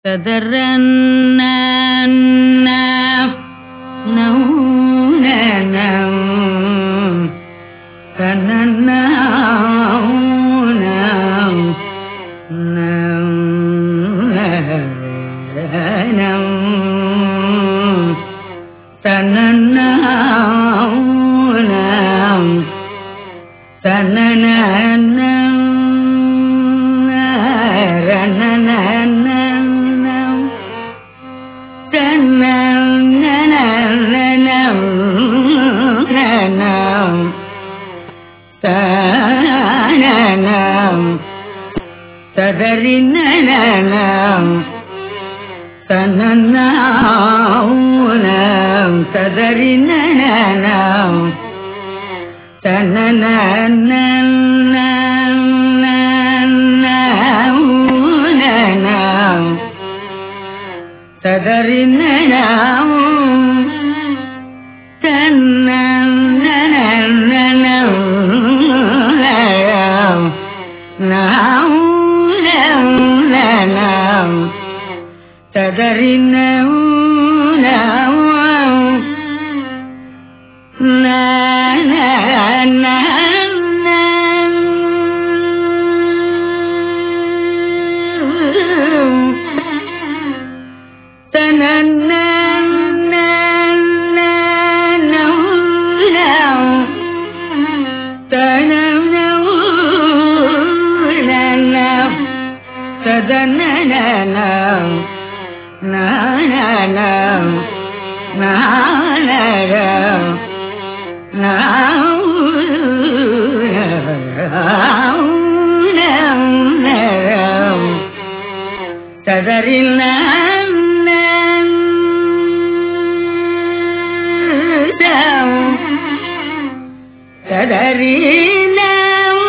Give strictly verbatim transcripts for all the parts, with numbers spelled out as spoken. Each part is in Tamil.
ததரன்ன ததரினம் தனனௌனம் ததரினம் தனனௌனம் ததரினம் ததரினம் ததனனம் நானம் நானம் நானம் ததரினம் ததரினம்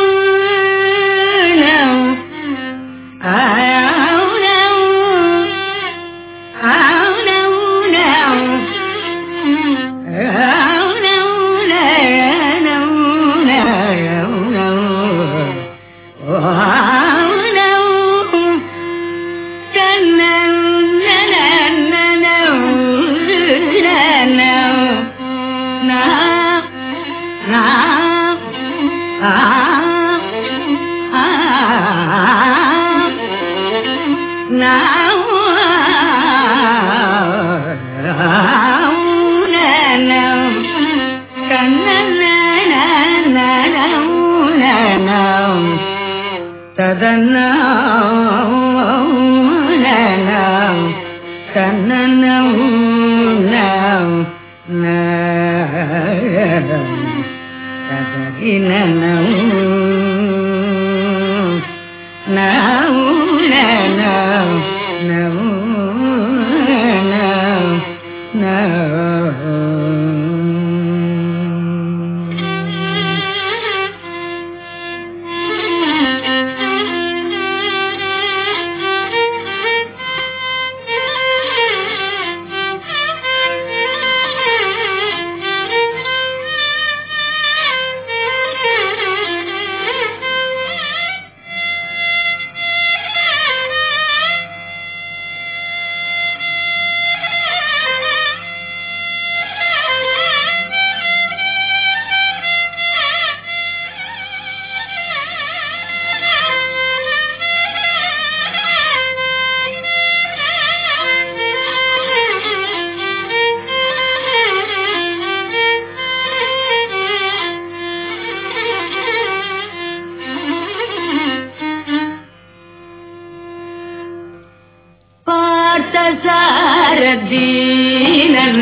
சாரதீனன்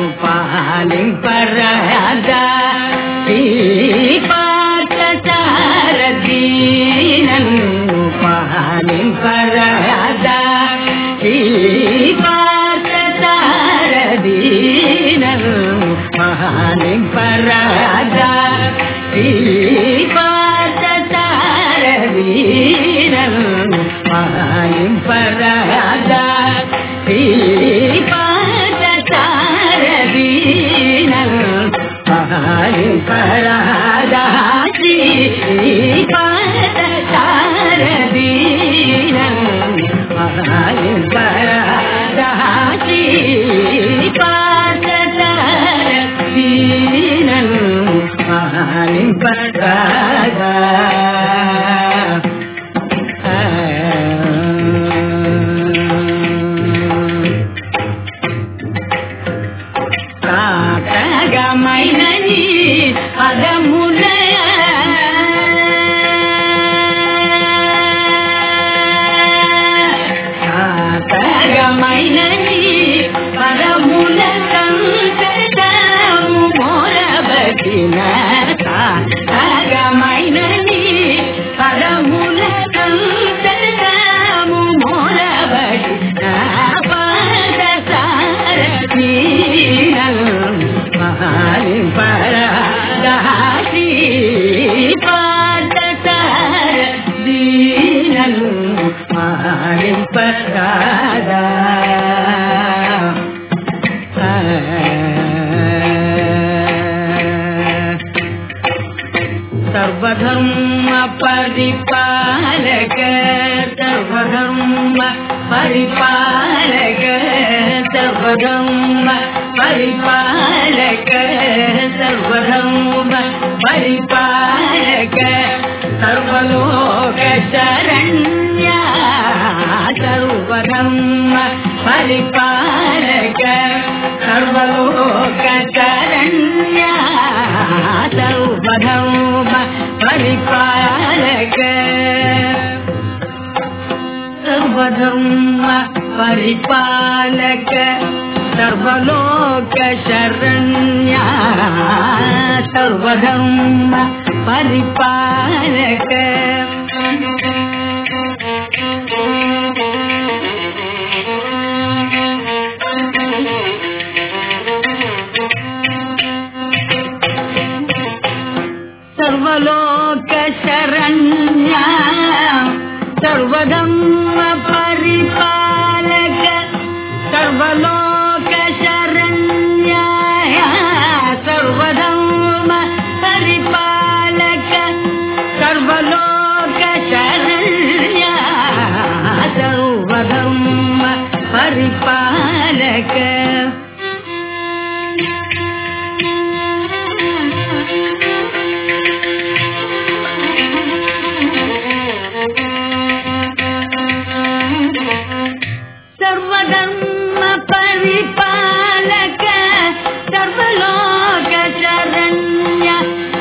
பாலின் பராதா பார்த்த சாரதீனன் பாலின் பராதா பார்த்த சாரதீனன் பாலின் பராதா பார்த்த சாரதீனன் பாலின் பராதா பாதசாரதீனம் பாலின் பராதாசி பாதசாரதீனம் பாலின் பராதாசி பராதா காட்டகமைனி பதமுல காட்டகமைனி பதமுல கந்ததமு மோரபதின காட்டகமைனி பதமுல கந்ததமு மோரபதின பாதசாரதி மகாலின் பராதாசி பாதசாரதீனல் மகாலின் பராதா சர்வதர்ம பரிபாலக சர்வதர்ம பரிபாலக சர்வதர்ம பரிபாலக சர்வதர்ம பரிபாலக சர்வலோக சரண்யா சர்வதர்ம பரிபாலக சர்வலோக சரண்யா சர்வதர்ம பரிபாலக சர்வதர்ம பரிபாலக சர்வலோக சரண்யா சர்வதர்ம பரிபாலக சர்வலோக சரண்யா சர்வதர்ம பரிபாலக சர்வலோக சரண்யா சர்வதர்ம பரிபாலக சர்வலோக சரண்யா சர்வதர்ம பரிபாலக சர்வதர்ம பரிபாலக சர்வலோக சரண்யா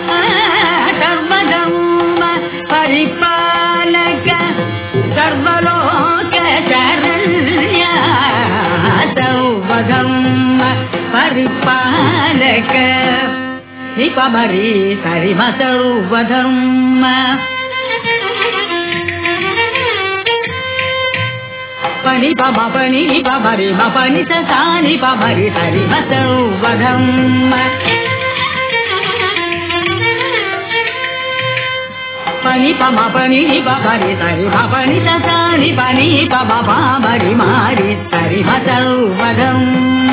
சர்வதர்ம பரிபாலக சர்வலோக சரண்யா சர்வதர்ம பரிபாலக நிபமரி சரிம சர்வதர்ம பனி பம பனி பமரி மபனி சானி பமரி சரி மசர்வதர்ம பனி பம பனி பமரி சரி மபனி சானி பனி பம பமரி மாரி சரி மசர்வதர்ம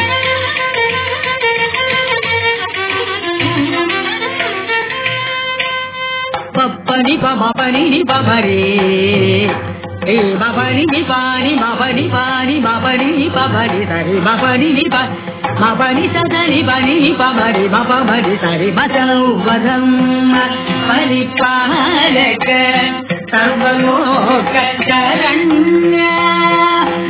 பப்பனி பம பனி பமரி ஏ மபனி பானி மபனி பானி மபனி பபனி சரி மபனி மபனி சரி பனி பபனி மபனி சரி மசர்வதர்ம பரிபாலக சர்வலோக சரண்யா